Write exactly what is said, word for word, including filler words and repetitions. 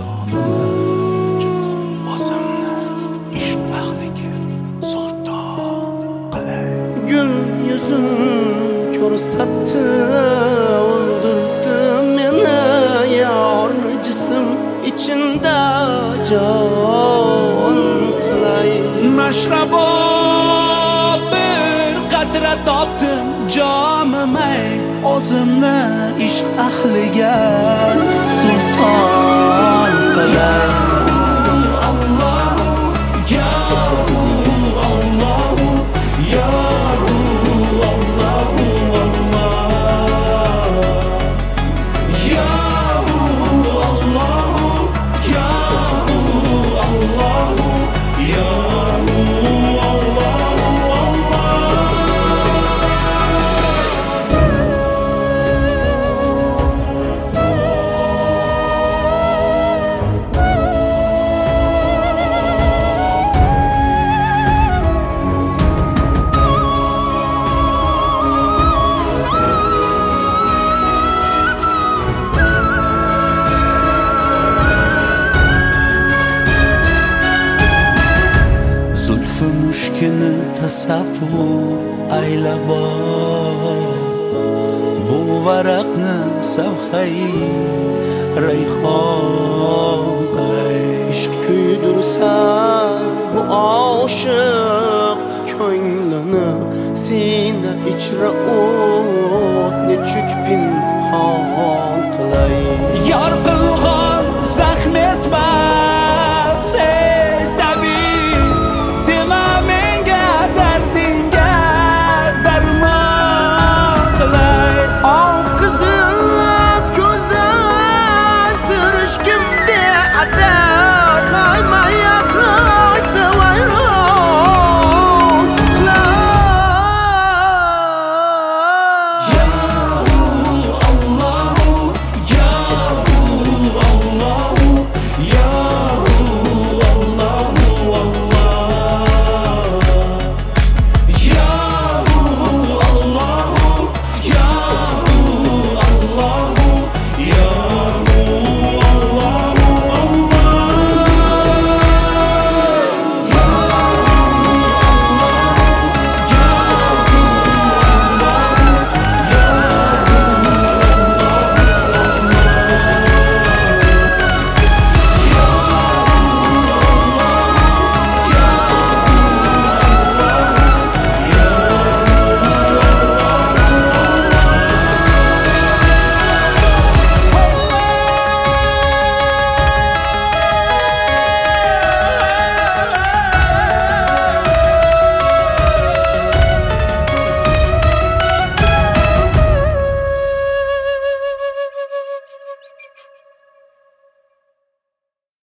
jonimni o'zimni ishq ahliga sulton qilay. Gul yuzin ko'rsatdi, o'ldirdi meni yorni jism içinde jon qilay. Mashrabo bir qatra topdim jomimay, o'zimni ishq ahliga sulton qilay. Zulfü mushkini tasavvur aylab bu varaqni savxay rayhon qilay. Ishq kuydirsa bu oshiq ko'nglini sina ichra